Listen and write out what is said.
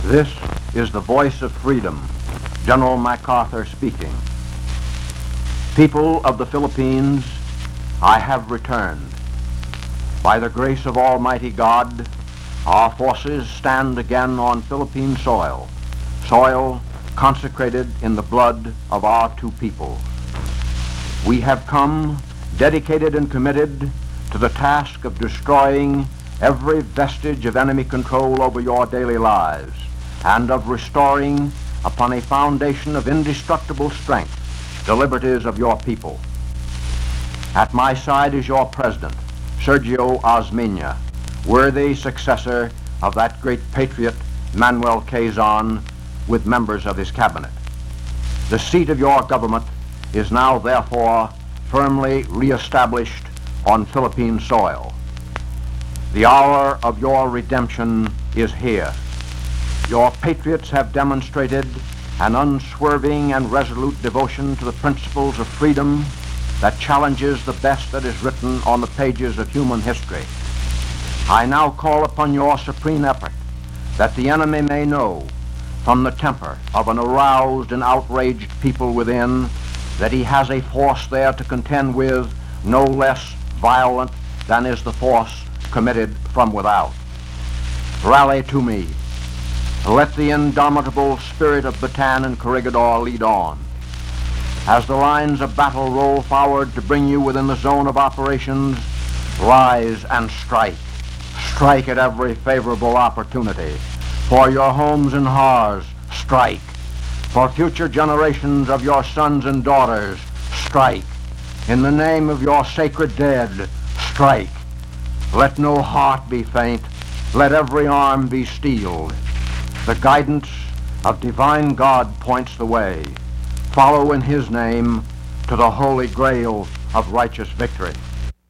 This is the voice of freedom, General MacArthur speaking. People of the Philippines, I have returned. By the grace of Almighty God, our forces stand again on Philippine soil, soil consecrated in the blood of our two peoples. We have come dedicated and committed to the task of destroying every vestige of enemy control over your daily lives and of restoring upon a foundation of indestructible strength the liberties of your people. At my side is your president, Sergio Osmeña, worthy successor of that great patriot Manuel Quezon, with members of his cabinet. The seat of your government is now therefore firmly reestablished on Philippine soil. The hour of your redemption is here. Your patriots have demonstrated an unswerving and resolute devotion to the principles of freedom that challenges the best that is written on the pages of human history. I now call upon your supreme effort that the enemy may know from the temper of an aroused and outraged people within that he has a force there to contend with no less violent than is the force committed from without. Rally to me. Let the indomitable spirit of Bataan and Corregidor lead on. As the lines of battle roll forward to bring you within the zone of operations, rise and strike. Strike at every favorable opportunity. For your homes and hearths, strike. For future generations of your sons and daughters, strike. In the name of your sacred dead, strike. Let no heart be faint. Let every arm be steeled. The guidance of divine God points the way. Follow in his name to the holy grail of righteous victory.